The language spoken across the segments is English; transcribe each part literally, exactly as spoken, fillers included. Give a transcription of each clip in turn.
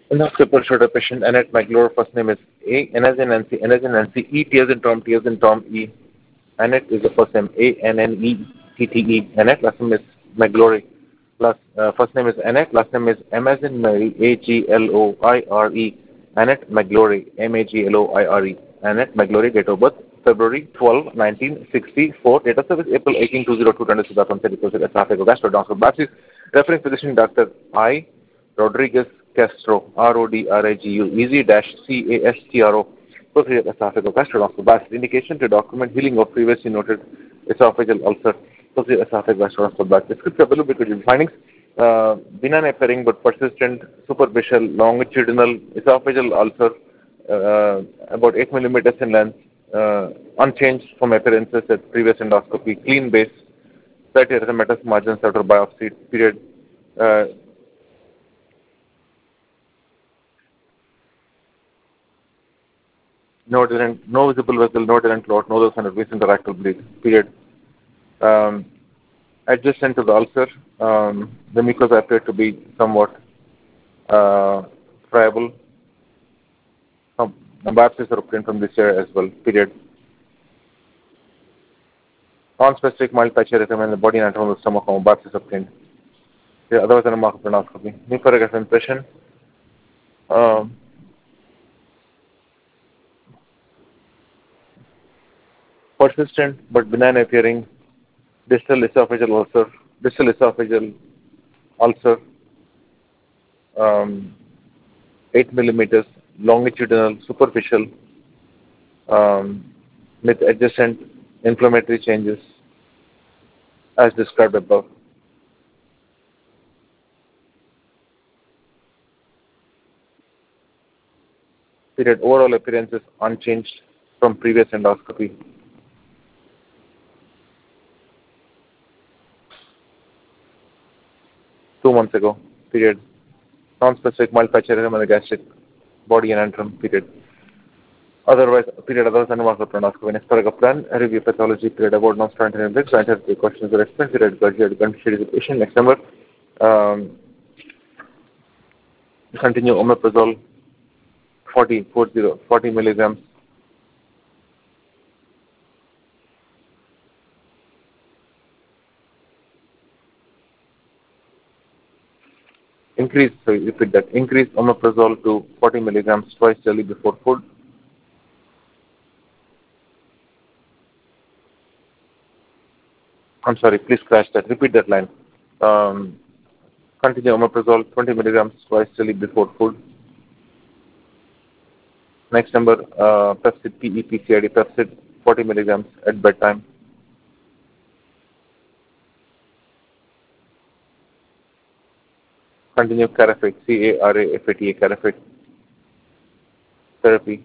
Enough paper showed a patient Annette Maglore. First name is A. N as in Nancy. N as in Nancy. E. T as in Tom. T as in Tom. E. Annette is the first name. A. N N E T T E. Annette. Last name is Maglore. Last, uh, first name is Annette. Last name is M as in Mary. A G L O I R E. Annette Maglore. M A G L O I R E. Annette Maglore. Date of birth February twelfth, nineteen sixty-four. Date of service April eighteenth, two thousand two. Twenty Sudat from Deposit Esophageal Gastrodontal. Referring physician Doctor I. Rodriguez Castro, R O D R I G U, Easy dash C A S T R O, procedure esophageal gastrodontal. Indication to document healing of previously noted esophageal ulcer, procedure esophageal gastrodontal. Descriptive availability findings, uh, benign appearing but persistent superficial longitudinal esophageal ulcer, uh, about eight millimeters in length, uh, unchanged from appearances at previous endoscopy, clean base, slightly erythematous margins after biopsy, period. Uh, No adherent, no visible vessel, no adherent clot, no other sign of recent rectal bleed. Period. Um, adjacent to the ulcer, um, the mucosa appeared to be somewhat uh, friable. Some biopsies are obtained from this area as well. Period. Non-specific mild patchy erythema in the body and anatomy of the stomach, biopsies obtained. Yeah, otherwise, a mark of endoscopy. Mucorrhea impression. Um, persistent but benign appearing distal esophageal ulcer, distal esophageal ulcer, um, eight millimeters, longitudinal, superficial, um, with adjacent inflammatory changes as described above. Period. Overall appearance is unchanged from previous endoscopy. Two months ago. Period. Non-specific mild patchy erythema in the gastric body and antrum. Period. Otherwise, period. Otherwise, unmarked endoscopy. Next paragraph plan. Review pathology. Period. About non-standard index. Scientific questions are explained. Period. Graduate country patient. Next number. Um, continue omeprazole. forty, forty, forty milligrams. Increase, sorry, repeat that. Increase omeprazole to forty milligrams twice daily before food. I'm sorry, please scratch that. Repeat that line. Um, continue omeprazole twenty milligrams twice daily before food. Next number, uh, Pepsid, P E P C I D, Pepsid, forty milligrams at bedtime. Continue Carafate, C A R A F A T A, Carafate therapy.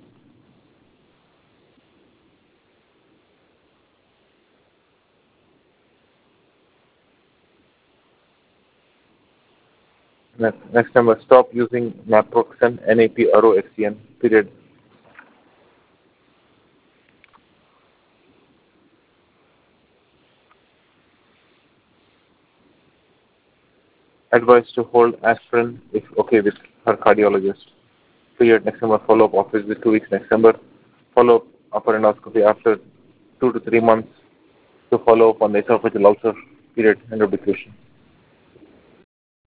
Next, next number, stop using naproxen, N A P R O X E N, period. Advised to hold aspirin if okay with her cardiologist. Period. Next number, follow-up office with two weeks. Next number, follow-up upper endoscopy after two to three months to follow up on the esophageal ulcer. Period. End of discussion.